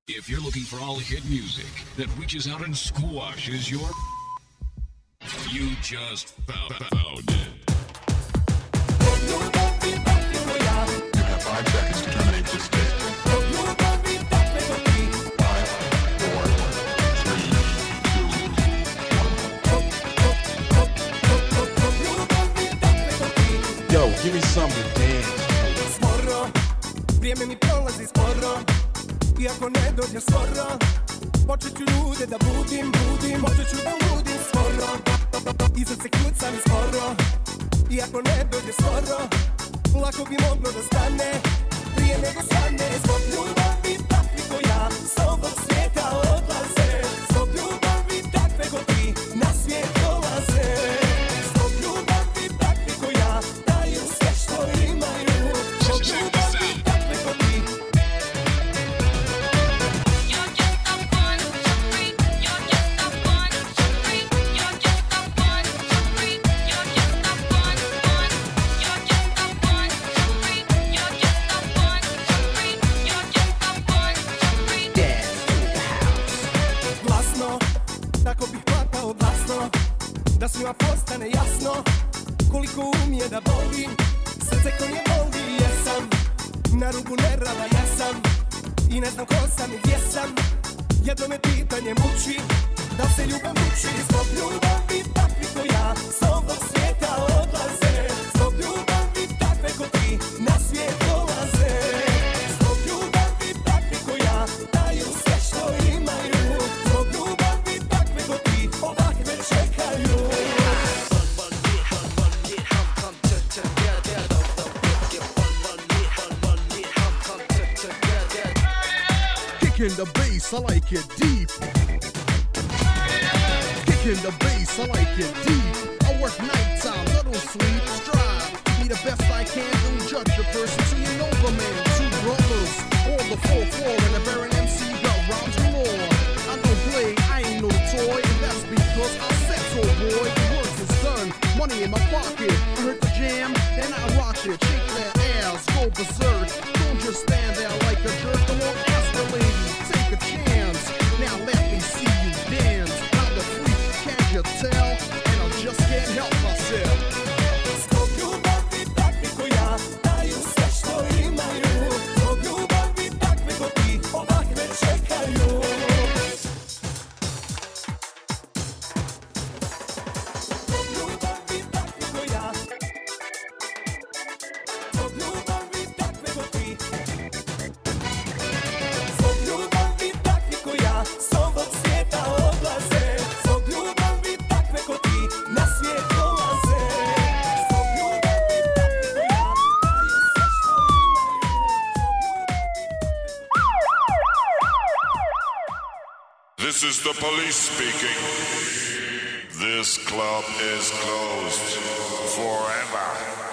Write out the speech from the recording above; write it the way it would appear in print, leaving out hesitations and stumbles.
If you're looking for all hit music that reaches out and squashes your, you just found it. You have 5 seconds to terminate this state. 5, 4, 3, 2, 1. Yo, give me something to dance. Sporo, vrijeme mi prolazi sporo. Iako ne dođe skoro, počet ću ljude da budim. Počet ću da ludim skoro. Iza se kucam skoro. Iako ne dođe skoro, lako bi moglo da stane prije nego stane. Zbog ljubavi takvi ko ja s ovog svijeta odlaze. Zbog ljubavi takve ko ti na svijet dolaze. Zbog ljubavi takvi ko ja daju sve što imaju. Zbog ljubavi takve ko ti. Tako bih platao glasno, da svima postane jasno koliko umije da boli srce koje voli. Jesam na rubu nerava, jesam i ne znam ko sam i gdje sam. Jedno me pitanje muči, da se ljubav muči. Zbog ljubavi takvi ko ja s ovog svijeta odlaze. Zbog ljubavi takve ko ti na svijet dolaze. Zbog ljubavi takvi ko ja daju sve što imaju. Zbog ljubavi takve ko ti ovakve čekaju. Kicking the bass, I like it deep. Kicking the bass, I like it deep. I work nighttime, I don't sleep. Strive to be the best I can. Don't judge a person till you know the man. 2 brothers, all the 4th floor, and a Baron MC got rhymes galore. I don't play, I ain't no toy, and that's because I said so, boy. The work is done, money in my pocket. I heard the jam, then I rock it. Shake that ass, go berserk. Don't just stand there like a jerk. Come on, ask the lady, take a chance. Now let me see you dance. I'm the freak, can't you tell? And I just can't help myself. Zbog ljubavi takvi ko ja daju sve što imaju. Zbog ljubavi takve ko ti ovakve čekaju. Zbog ljubavi takvi ko ja. Zbog ljubavi takve ko ti. Zbog ljubavi takvi ko ja s ovog svijeta odlaze. Zbog ljubavi takve ko ti na svijet dolaze. Zbog ljubavi takve ko ja daju sve što imaju. This is the police speaking. This club is closed forever.